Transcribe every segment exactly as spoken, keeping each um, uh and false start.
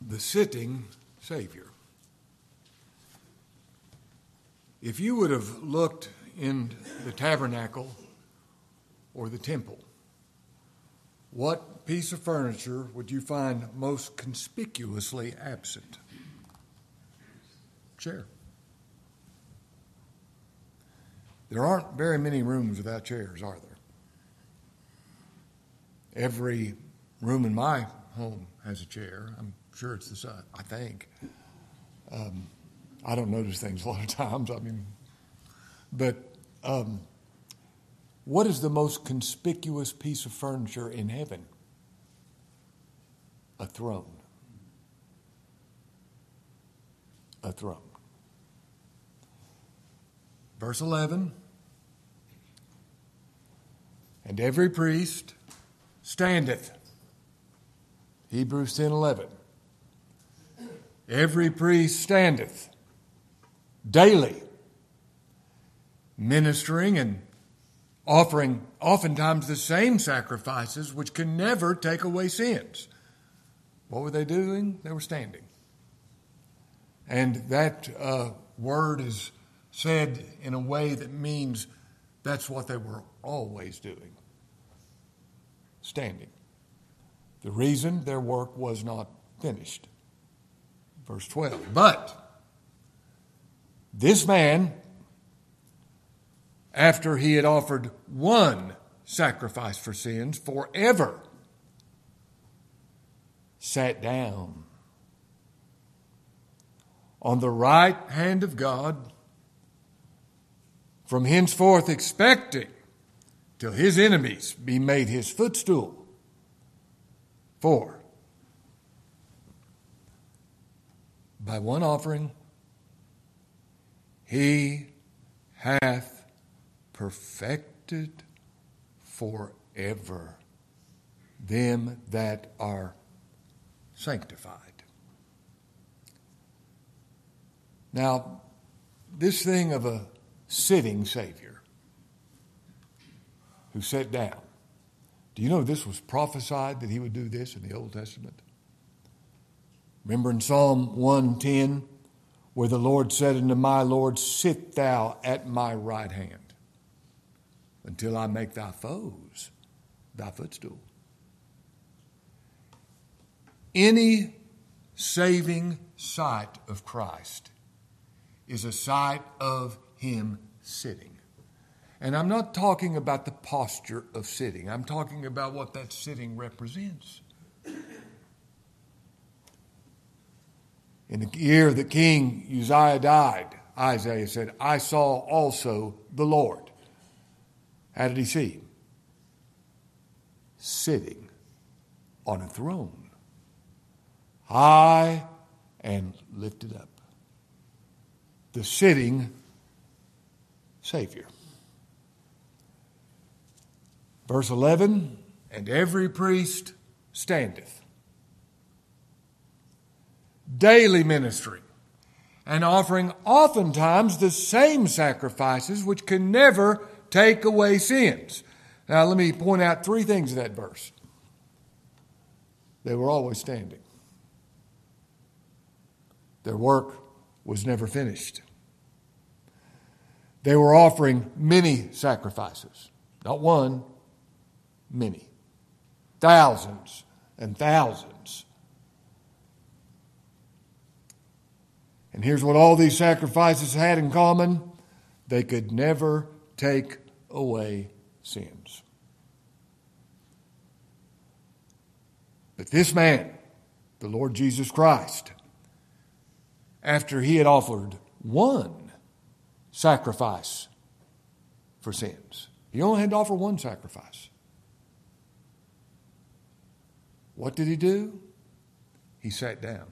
the sitting Savior. If you would have looked in the tabernacle or the temple, what piece of furniture would you find most conspicuously absent? Chair. There aren't very many rooms without chairs, are there? Every room in my home has a chair. I'm sure it's the same, I think. Um, I don't notice things a lot of times. I mean, but um, what is the most conspicuous piece of furniture in heaven? A throne. A throne. Verse eleven. And every priest standeth. Hebrews ten eleven. Every priest standeth daily, ministering and offering oftentimes the same sacrifices which can never take away sins. What were they doing? They were standing. And that uh, word is said in a way that means that's what they were always doing. Standing. The reason their work was not finished. Verse twelve. But this man, after he had offered one sacrifice for sins forever, sat down on the right hand of God, from henceforth expecting till his enemies be made his footstool. For by one offering he hath perfected forever them that are sanctified. Now, this thing of a sitting Savior who sat down, do you know this was prophesied that he would do this in the Old Testament? Remember in Psalm one ten, where the Lord said unto my Lord, sit thou at my right hand until I make thy foes thy footstool. Any saving sight of Christ is a sight of him sitting. And I'm not talking about the posture of sitting. I'm talking about what that sitting represents. In the year that King Uzziah died, Isaiah said, I saw also the Lord. How did he see him? Sitting on a throne, high and lifted up. The sitting Savior. Verse eleven, and every priest standeth, daily ministering, and offering oftentimes the same sacrifices which can never take away sins. Now let me point out three things in that verse. They were always standing. Their work was never finished. They were offering many sacrifices. Not one, many. Thousands and thousands. And here's what all these sacrifices had in common. They could never take away sins. But this man, the Lord Jesus Christ, after he had offered one sacrifice for sins, he only had to offer one sacrifice. What did he do? He sat down,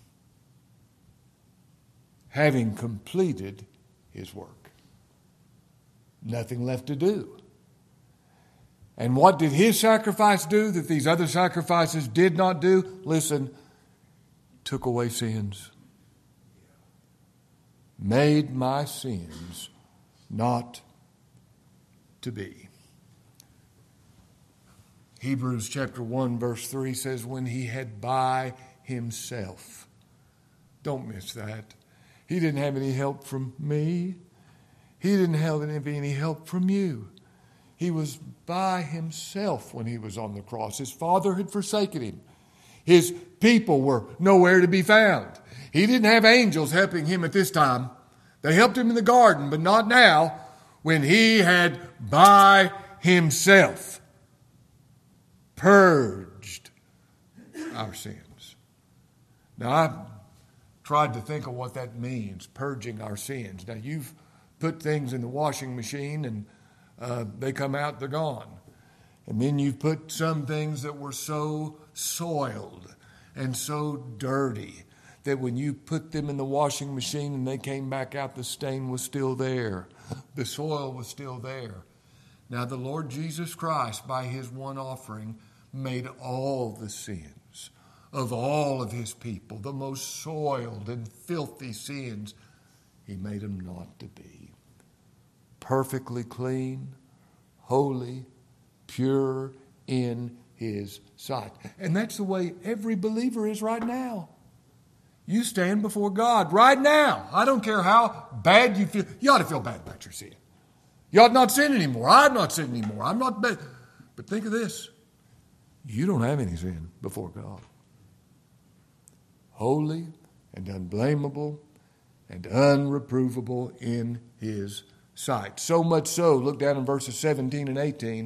having completed his work. Nothing left to do. And what did his sacrifice do that these other sacrifices did not do? Listen, took away sins. Made my sins not to be. Hebrews chapter one verse three says, when he had by himself. Don't miss that. He didn't have any help from me. He didn't have any help from you. He was by himself when he was on the cross. His Father had forsaken him. His people were nowhere to be found. He didn't have angels helping him at this time. They helped him in the garden, but not now, when he had by himself purged our sins. Now, I've tried to think of what that means, purging our sins. Now, you've put things in the washing machine and uh, they come out, they're gone. And then you've put some things that were so soiled and so dirty that when you put them in the washing machine and they came back out, the stain was still there. The soil was still there. Now, the Lord Jesus Christ, by his one offering, made all the sins of all of his people, the most soiled and filthy sins, he made them not to be. Perfectly clean, holy, pure in his sight. And that's the way every believer is right now. You stand before God right now. I don't care how bad you feel. You ought to feel bad about your sin. You ought not sin anymore. I'm not sin anymore. I'm not bad. But think of this. You don't have any sin before God. Holy and unblameable and unreprovable in his sight. So much so, look down in verses seventeen and eighteen.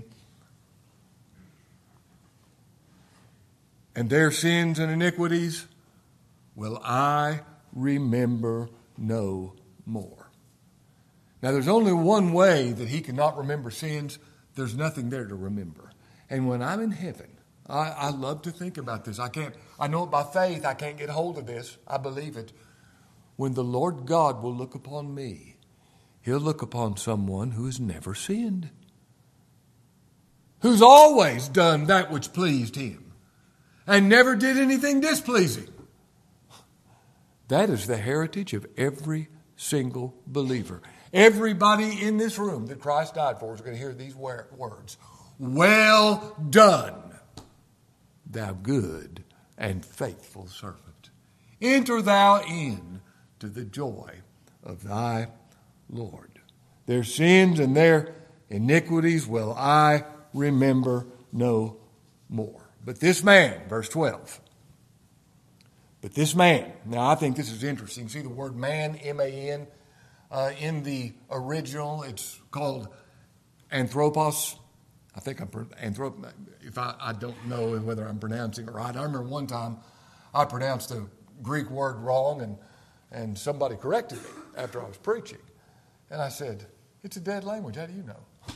And their sins and iniquities will I remember no more. Now, there's only one way that he cannot remember sins. There's nothing there to remember. And when I'm in heaven, I, I love to think about this. I can't, I know it by faith. I can't get hold of this. I believe it. When the Lord God will look upon me, he'll look upon someone who has never sinned, who's always done that which pleased him and never did anything displeasing. That is the heritage of every single believer. Everybody in this room that Christ died for is going to hear these words. Well done, thou good and faithful servant. Enter thou in to the joy of thy Lord. Their sins and their iniquities will I remember no more. But this man, verse twelve, but this man, now I think this is interesting. See the word man, M A N, uh, in the original, it's called anthropos. I think I'm anthrop. If I, I don't know whether I'm pronouncing it right. I remember one time I pronounced the Greek word wrong, and and somebody corrected me after I was preaching, and I said, "It's a dead language. How do you know?"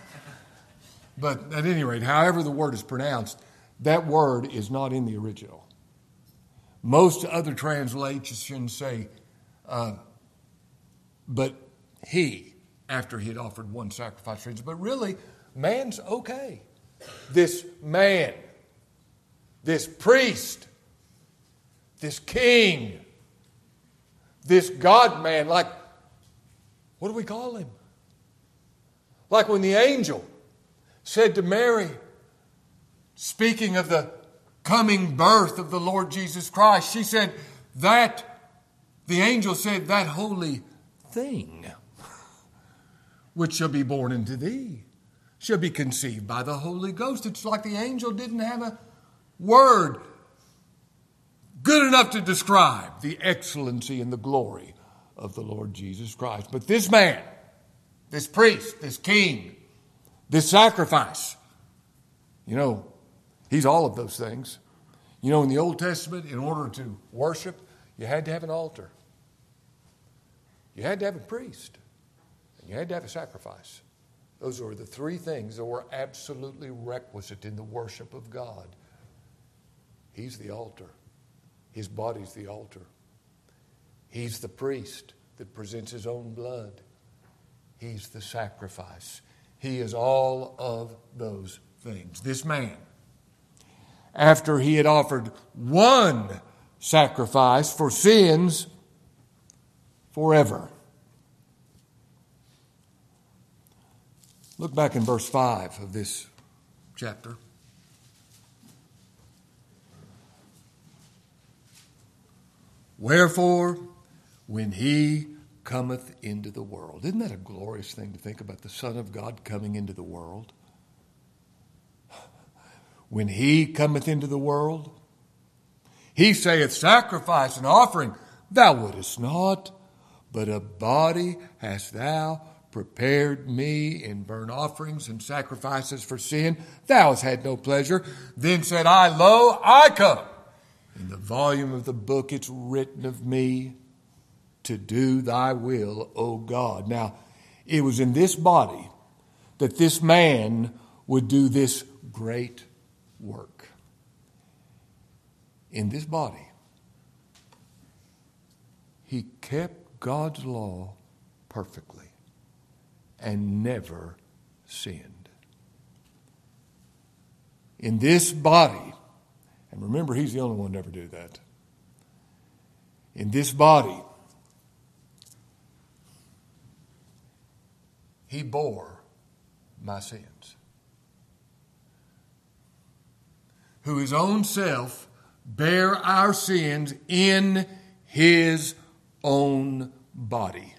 But at any rate, however the word is pronounced, that word is not in the original. Most other translations say, uh, "But he," after he had offered one sacrifice for sins. But really, man's okay. This man, this priest, this king, this God-man, like, what do we call him? Like when the angel said to Mary, speaking of the coming birth of the Lord Jesus Christ, she said, that, the angel said, that holy thing which shall be born into thee shall be conceived by the Holy Ghost. It's like the angel didn't have a word good enough to describe the excellency and the glory of the Lord Jesus Christ. But this man, this priest, this king, this sacrifice, you know, he's all of those things. You know, in the Old Testament, in order to worship, you had to have an altar. You had to have a priest. And you had to have a sacrifice. Those were the three things that were absolutely requisite in the worship of God. He's the altar. His body's the altar. He's the priest that presents his own blood. He's the sacrifice. He is all of those things. This man, after he had offered one sacrifice for sins forever. Look back in verse five of this chapter. Wherefore, when he cometh into the world. Isn't that a glorious thing to think about, the Son of God coming into the world? When he cometh into the world, he saith, sacrifice and offering thou wouldest not, but a body hast thou prepared me. In burnt offerings and sacrifices for sin thou hast had no pleasure. Then said I, lo, I come. In the volume of the book it's written of me, to do thy will, O God. Now, it was in this body that this man would do this great work. In this body, he kept God's law perfectly and never sinned. In this body, and remember, he's the only one to ever do that. In this body, he bore my sins. Who his own self bare our sins in his own body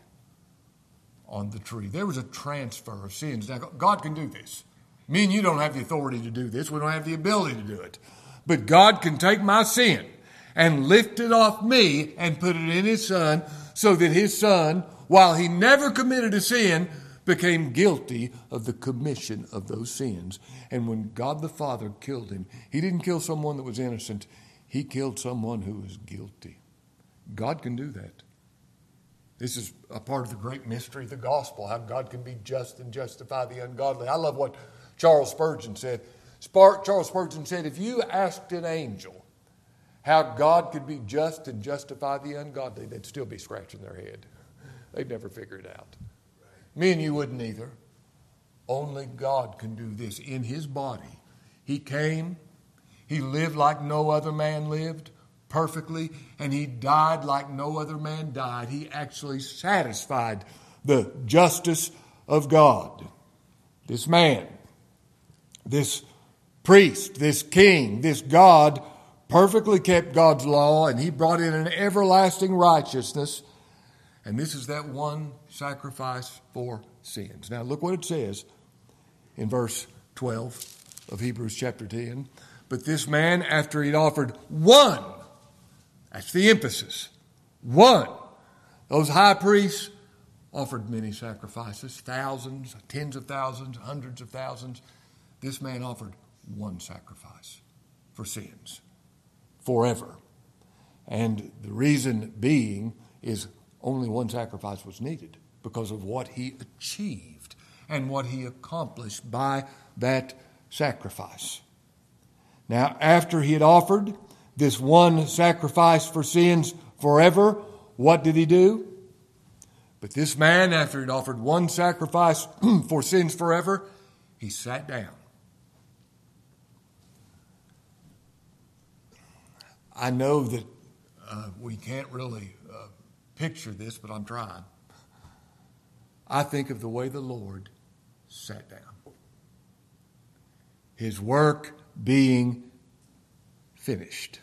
on the tree. There was a transfer of sins. Now, God can do this. Me and you don't have the authority to do this. We don't have the ability to do it. But God can take my sin and lift it off me and put it in his Son, so that his Son, while he never committed a sin, became guilty of the commission of those sins. And when God the Father killed him, he didn't kill someone that was innocent. He killed someone who was guilty. God can do that. This is a part of the great mystery of the gospel, how God can be just and justify the ungodly. I love what Charles Spurgeon said. Charles Spurgeon said, if you asked an angel how God could be just and justify the ungodly, they'd still be scratching their head. They'd never figure it out. Me and you wouldn't either. Only God can do this. In his body, he came, he lived like no other man lived, perfectly, and he died like no other man died. He actually satisfied the justice of God. This man, this priest, this king, this God perfectly kept God's law, and he brought in an everlasting righteousness. And this is that one sacrifice for sins. Now look what it says in verse twelve of Hebrews chapter ten. But this man, after he'd offered one, that's the emphasis, one. Those high priests offered many sacrifices, thousands, tens of thousands, hundreds of thousands. This man offered one sacrifice for sins forever. And the reason being is only one sacrifice was needed because of what he achieved and what he accomplished by that sacrifice. Now, after he had offered this one sacrifice for sins forever, what did he do? But this man, after he'd offered one sacrifice for sins forever, he sat down. I know that uh, we can't really uh, picture this, but I'm trying. I think of the way the Lord sat down. His work being finished.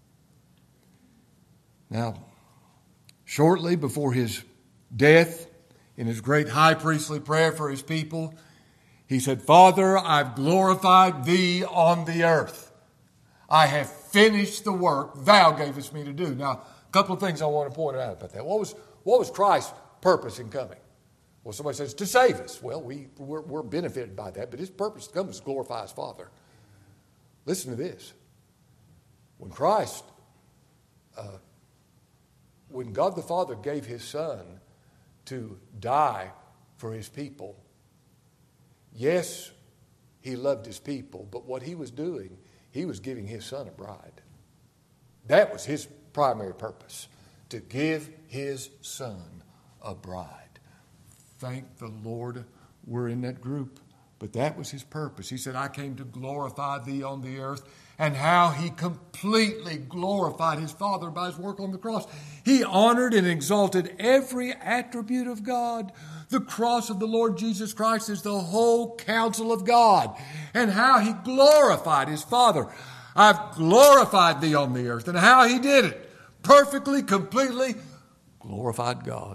Now, shortly before his death, in his great high priestly prayer for his people, he said, Father, I've glorified thee on the earth. I have finished the work thou gavest me to do. Now, a couple of things I want to point out about that. What was, what was Christ's purpose in coming? Well, somebody says, to save us. Well, we, we're, we're benefited by that, but his purpose to come is to glorify his Father. Listen to this. When Christ, uh, when God the Father gave his Son to die for his people, yes, he loved his people, but what he was doing, he was giving his Son a bride. That was his primary purpose, to give his Son a bride. Thank the Lord we're in that group. But that was his purpose. He said, I came to glorify thee on the earth. And how he completely glorified his Father by his work on the cross. He honored and exalted every attribute of God. The cross of the Lord Jesus Christ is the whole counsel of God. And how he glorified his Father. I've glorified thee on the earth. And how he did it. perfectly, completely glorified God.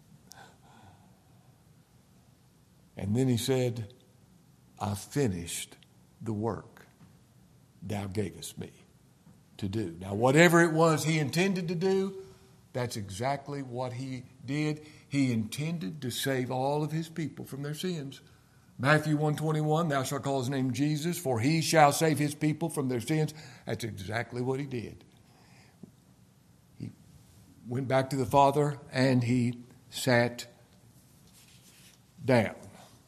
And then he said, I finished the work thou gavest me to do. Now, whatever it was he intended to do, that's exactly what he did. He intended to save all of his people from their sins. Matthew one twenty-one, thou shalt call his name Jesus, for he shall save his people from their sins. That's exactly what he did. He went back to the Father and he sat down.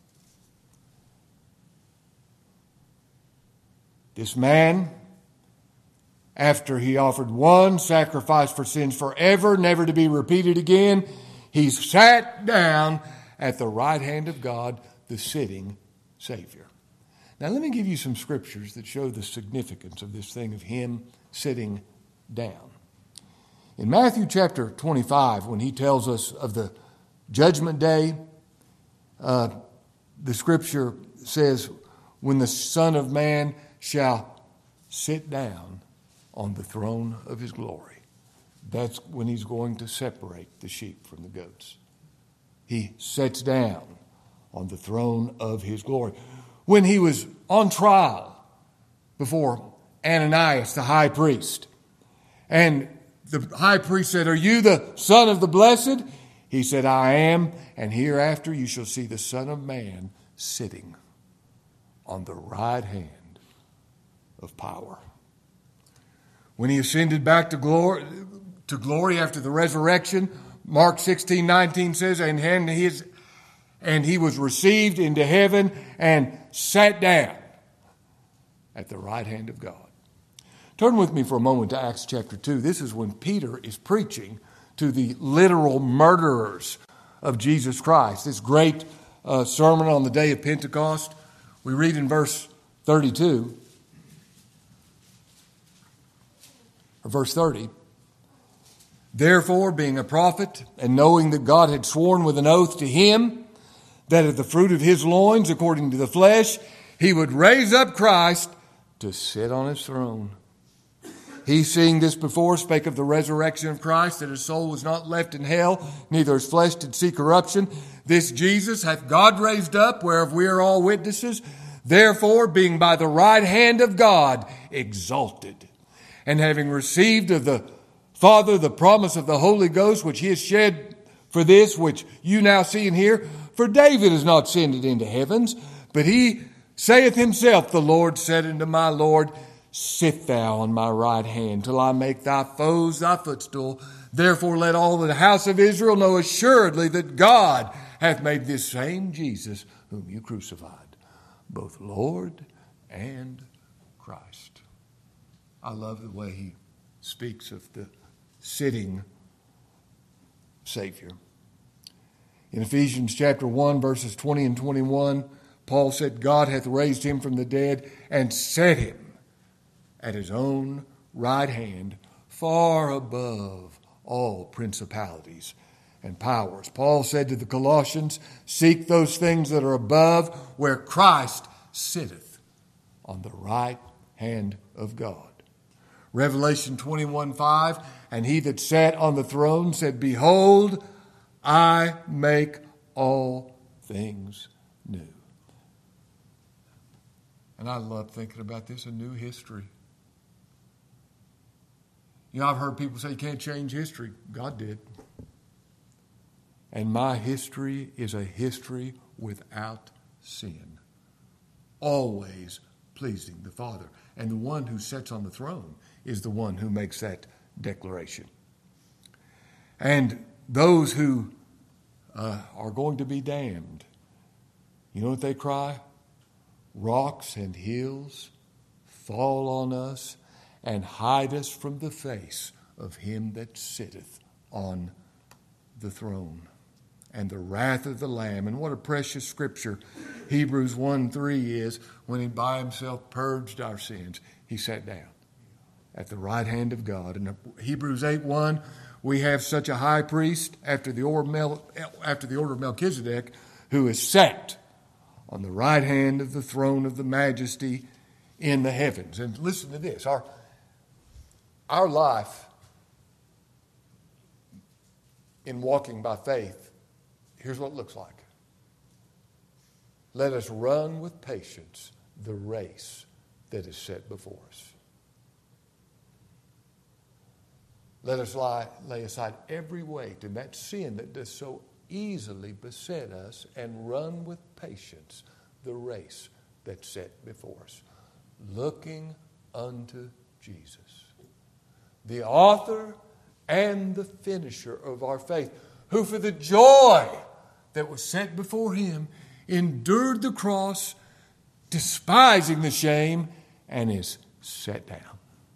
This man, after he offered one sacrifice for sins forever, never to be repeated again, he sat down at the right hand of God, the sitting Savior. Now let me give you some scriptures that show the significance of this thing of him sitting down. In Matthew chapter twenty-five, when he tells us of the judgment day, uh, the scripture says, when the Son of Man shall sit down on the throne of his glory. That's when he's going to separate the sheep from the goats. He sits down on the throne of his glory. When he was on trial before Ananias, the high priest, and the high priest said, are you the Son of the Blessed? He said, I am, and hereafter you shall see the Son of Man sitting on the right hand of power. When he ascended back to glory, to glory after the resurrection, Mark sixteen nineteen says, and his and he was received into heaven and sat down at the right hand of God. Turn with me for a moment to Acts chapter two. This is when Peter is preaching to the literal murderers of Jesus Christ. This great uh, sermon on the day of Pentecost. We read in verse thirty-two, or verse thirty, therefore, being a prophet, and knowing that God had sworn with an oath to him, that of the fruit of his loins, according to the flesh, he would raise up Christ to sit on his throne. He, seeing this before, spake of the resurrection of Christ, that his soul was not left in hell, neither his flesh did see corruption. This Jesus hath God raised up, whereof we are all witnesses. Therefore, being by the right hand of God exalted, and having received of the Father the promise of the Holy Ghost, which he has shed for this, which you now see and hear. For David is not ascended into heavens, but he saith himself, the Lord said unto my Lord, sit thou on my right hand, till I make thy foes thy footstool. Therefore let all the house of Israel know assuredly that God hath made this same Jesus, whom you crucified, both Lord and Christ. I love the way he speaks of the sitting Savior. In Ephesians chapter one, verses twenty and twenty-one, Paul said, God hath raised him from the dead and set him at his own right hand, far above all principalities and powers. Paul said to the Colossians, seek those things that are above, where Christ sitteth on the right hand of God. Revelation twenty-one five, and he that sat on the throne said, behold, I make all things new. And I love thinking about this, a new history. You know, I've heard people say you can't change history. God did. And my history is a history without sin, always pleasing the Father. And the one who sits on the throne is the one who makes that declaration. And those who uh, are going to be damned, you know what they cry? Rocks and hills fall on us and hide us from the face of him that sitteth on the throne, and the wrath of the Lamb. And what a precious scripture Hebrews one three is. When he by himself purged our sins, he sat down at the right hand of God. And Hebrews eight one, we have such a high priest after the order, after the order of Melchizedek, who is sat on the right hand of the throne of the majesty in the heavens. And listen to this. Our, our life in walking by faith, here's what it looks like. Let us run with patience the race that is set before us. Let us lie, lay aside every weight and that sin that does so easily beset us and run with patience the race that's set before us, looking unto Jesus, the author and the finisher of our faith, who for the joy that was set before him endured the cross, despising the shame, and is set down.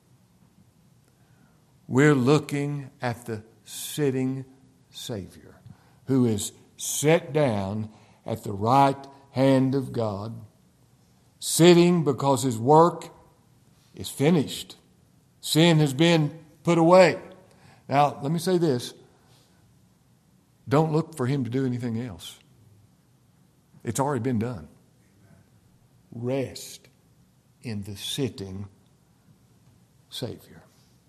We're looking at the sitting Savior who is set down at the right hand of God, sitting because his work is finished. Sin has been put away. Now, let me say this. Don't look for him to do anything else. It's already been done. Rest in the sitting Savior.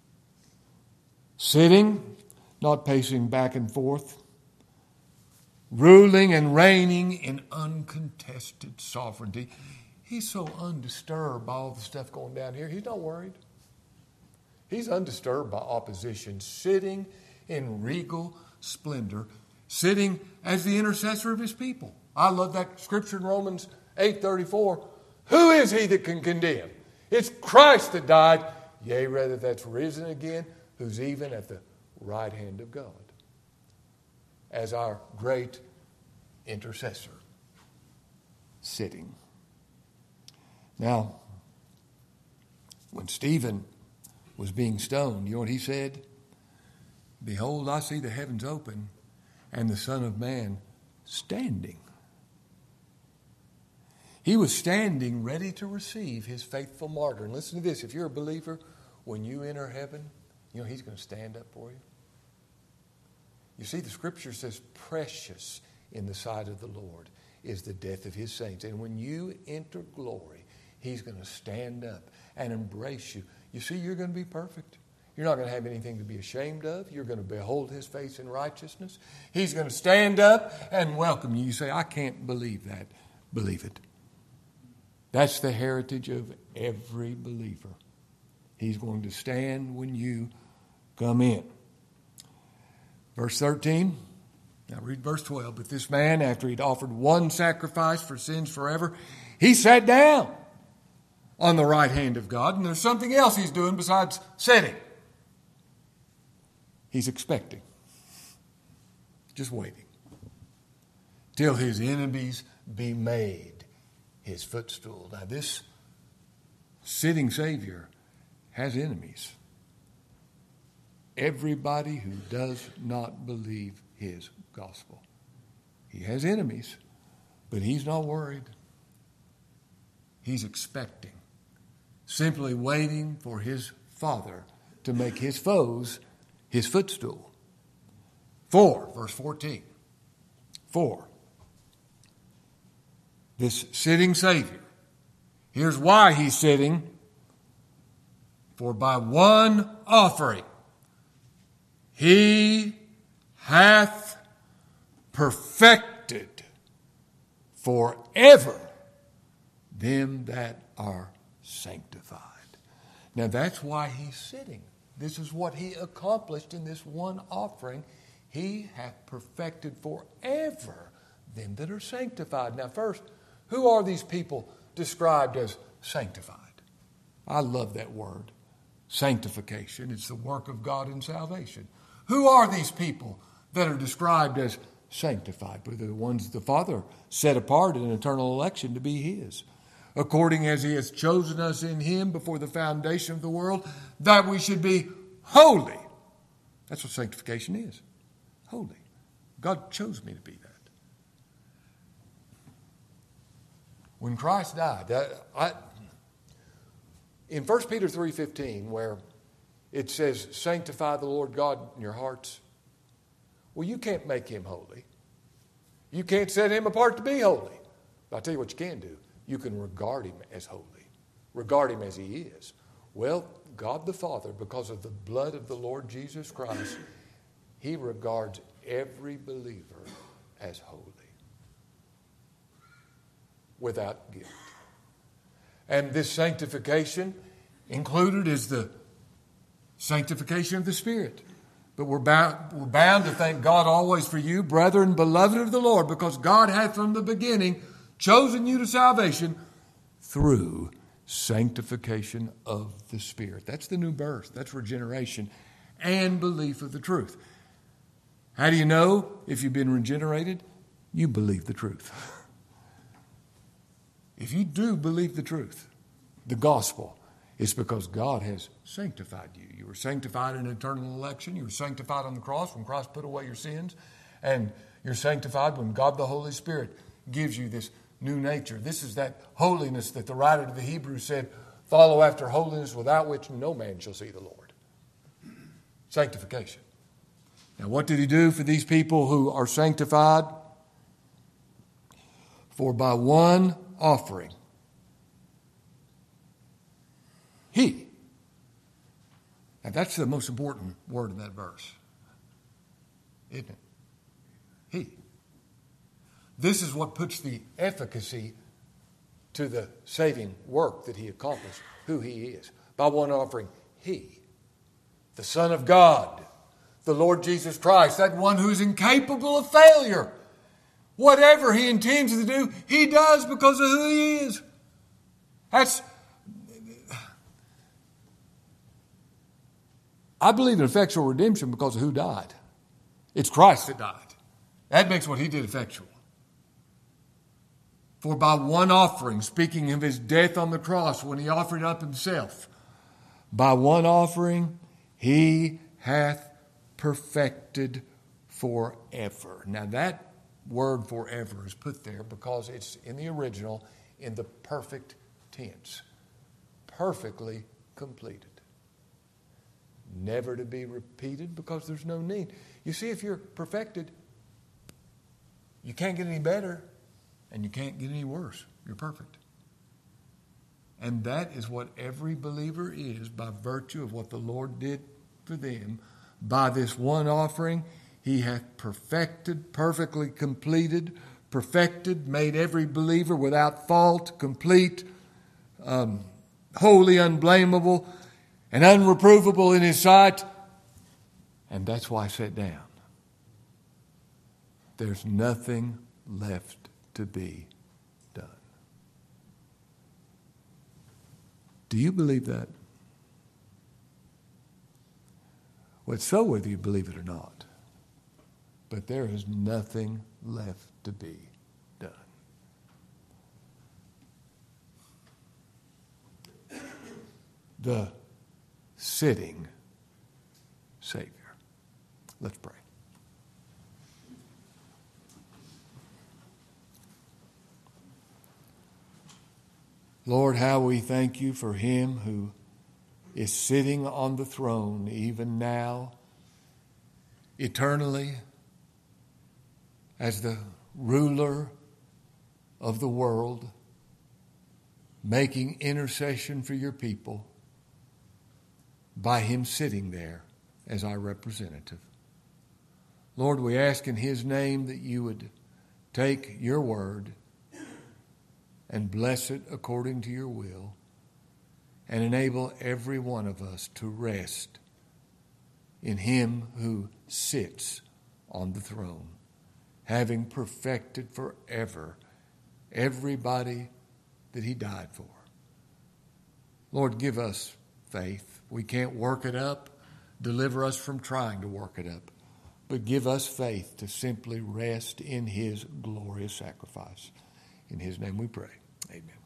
Sitting, not pacing back and forth, ruling and reigning in uncontested sovereignty. He's so undisturbed by all the stuff going down here. He's not worried. He's undisturbed by opposition, sitting in regal splendor, sitting as the intercessor of his people. I love that scripture in Romans eight thirty-four. Who is he that can condemn? It's Christ that died, yea, rather that's risen again, who's even at the right hand of God as our great intercessor, sitting. Now, when Stephen was being stoned, you know what he said? Behold, I see the heavens open and the Son of Man standing. He was standing ready to receive his faithful martyr. And listen to this, if you're a believer, when you enter heaven, you know he's going to stand up for you. You see, the scripture says, precious in the sight of the Lord is the death of his saints. And when you enter glory, he's going to stand up and embrace you. You see, you're going to be perfect. You're not going to have anything to be ashamed of. You're going to behold his face in righteousness. He's going to stand up and welcome you. You say, I can't believe that. Believe it. That's the heritage of every believer. He's going to stand when you come in. Verse thirteen. Now read verse twelve. But this man, after he'd offered one sacrifice for sins forever, he sat down on the right hand of God. And there's something else he's doing besides sitting. He's expecting. Just waiting. Till his enemies be made his footstool. Now this sitting Savior has enemies. Everybody who does not believe his gospel. He has enemies, but he's not worried. He's expecting. Simply waiting for his Father to make his foes his footstool. Four, verse fourteen. Four. This sitting Savior. Here's why he's sitting. For by one offering he hath perfected forever them that are sanctified. Now that's why he's sitting. This is what he accomplished in this one offering. He hath perfected forever them that are sanctified. Now first, who are these people described as sanctified? I love that word. Sanctification. It's the work of God in salvation. Who are these people that are described as sanctified? But they're the ones the Father set apart in eternal election to be his. According as he has chosen us in him before the foundation of the world, that we should be holy. That's what sanctification is. Holy. God chose me to be that. When Christ died, I, in First Peter three fifteen, where it says, sanctify the Lord God in your hearts. Well, you can't make him holy. You can't set him apart to be holy. But I'll tell you what you can do. You can regard him as holy. Regard him as he is. Well, God the Father, because of the blood of the Lord Jesus Christ, He regards every believer as holy, without guilt. And this sanctification included is the sanctification of the Spirit. But we're bound, we're bound to thank God always for you, brethren, beloved of the Lord, because God hath from the beginning chosen you to salvation through sanctification of the Spirit. That's the new birth. That's regeneration and belief of the truth. How do you know if you've been regenerated? You believe the truth. If you do believe the truth, the gospel, it's because God has sanctified you. You were sanctified in eternal election. You were sanctified on the cross when Christ put away your sins. And you're sanctified when God the Holy Spirit gives you this new nature. This is that holiness that the writer to the Hebrews said, follow after holiness without which no man shall see the Lord. Sanctification. Now, what did he do for these people who are sanctified? For by one offering, he. Now, that's the most important word in that verse, isn't it? He. This is what puts the efficacy to the saving work that he accomplished, who he is. By one offering, he, the Son of God, the Lord Jesus Christ, that one who's incapable of failure. Whatever he intends to do, he does because of who he is. That's, I believe in effectual redemption because of who died. It's Christ that died. That makes what he did effectual. For by one offering, speaking of his death on the cross when he offered up himself, by one offering he hath perfected forever. Now that word forever is put there because it's in the original in the perfect tense. Perfectly completed. Never to be repeated because there's no need. You see, if you're perfected, you can't get any better and you can't get any worse. You're perfect. And that is what every believer is by virtue of what the Lord did for them. By this one offering, he hath perfected, perfectly completed, perfected, made every believer without fault, complete, um, holy, unblameable, and unreprovable in his sight. And that's why I sat down. There's nothing left to be done. Do you believe that? Well, it's so whether you believe it or not. But there is nothing left to be done. The sitting Savior. Let's pray. Lord, how we thank you for him who is sitting on the throne even now, eternally, as the ruler of the world, making intercession for your people by him sitting there as our representative. Lord, we ask in his name that you would take your word and bless it according to your will and enable every one of us to rest in him who sits on the throne, having perfected forever everybody that he died for. Lord, give us faith. We can't work it up. Deliver us from trying to work it up. But give us faith to simply rest in his glorious sacrifice. In his name we pray. Amen.